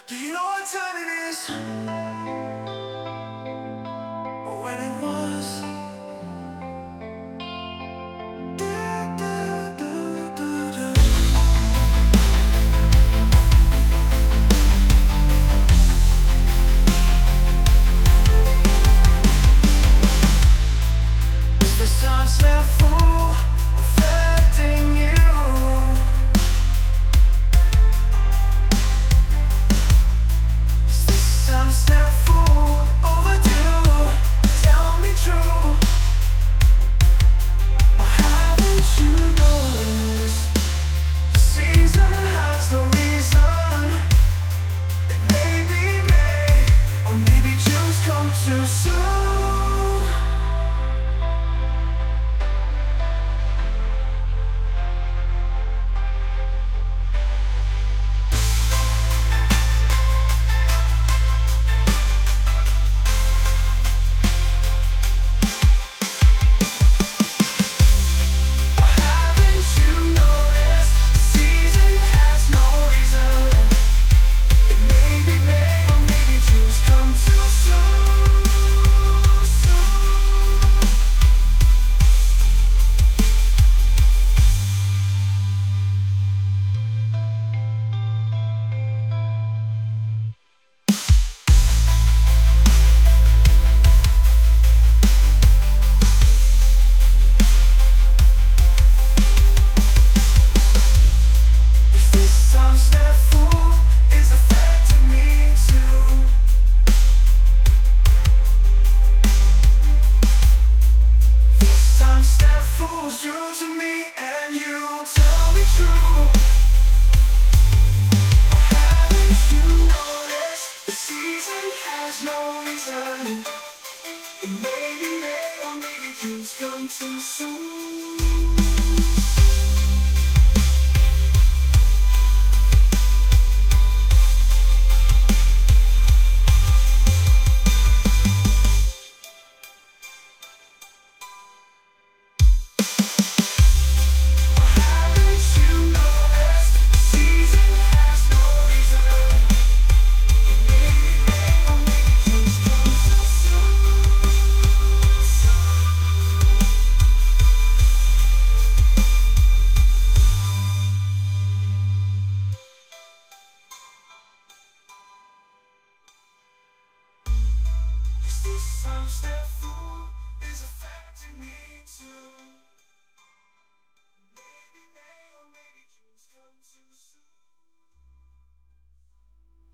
Do you know what time it is? Or when it was? Is the sunset full affecting you? Is this sunset full overdue? Tell me true. Or haven't you noticed the season has no reason? It maybe may, or maybe June's come too soon. Haven't you noticed the season has no reason? It maybe may, or maybe June's come too soon. If this sunset full is affecting me too. This sunset fool's using me, and you tell me true. Haven't you noticed the season has no reason? It maybe may, or maybe June's come too soon. Haven't you noticed the season has no reason? It maybe may, or maybe June's come too soon. Is this sunset full